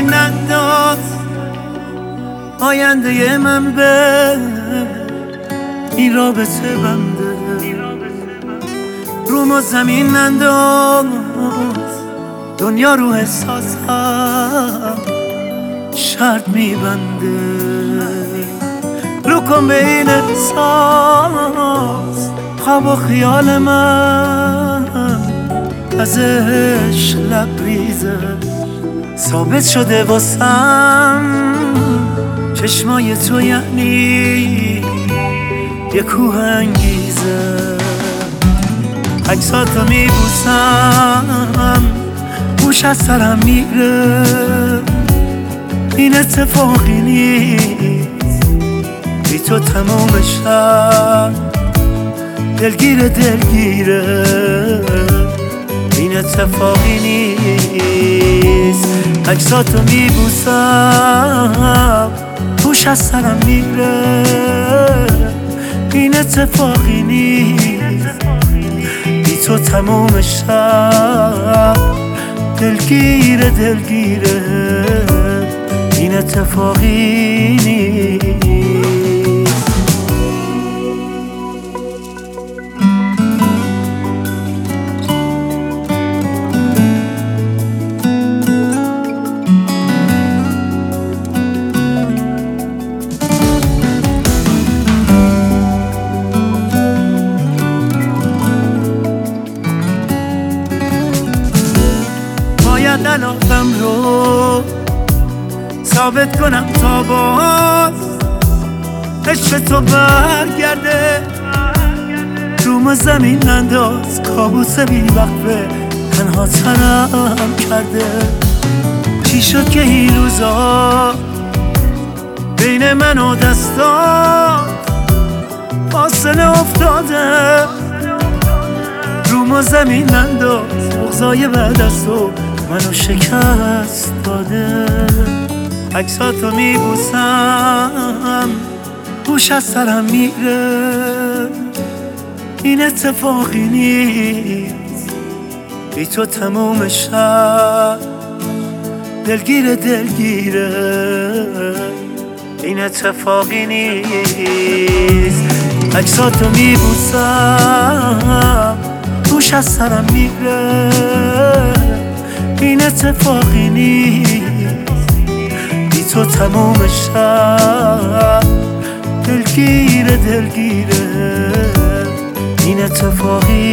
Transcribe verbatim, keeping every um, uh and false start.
زمین ننداز آینده من به این رابطه بنده. روم و زمین ننداز دنیا رو احساسم شرط میبنده. رو کن به این احساس خواب و خیال من ازش لبریزه ثابت شده واسم. چشمای تو یعنی یه کوه انگیزه. عکساتو میبوسم گوش از سرم میره. این اتفاقی نیست بی تو تمام شب دلگیره دلگیره. این اتفاقی نیست. عکساتو میبوسم گوش از سرم میره. این اتفاقی نیست بی تو تمام شب دلگیره دلگیره. این اتفاقی نیست. باید علاقم رو ثابت کنم تا باز عشق تو برگرده. روم زمین ننداز کابوس بی وقفه تنها تنم کرده. چی شد که این روزا بین من و دستات فاصله افتاده. روم و زمین ننداز بغضای بعد از تو منو شکست داده. عکساتو میبوسم گوش از سرم میره. این اتفاقی نیست بی تو تموم شب دلگیره دلگیره. این اتفاقی نیست. عکساتو میبوسم گوش از سرم میره. این اتفاقی نیست بی تو تموم شب دلگیره دلگیره. این اتفاقی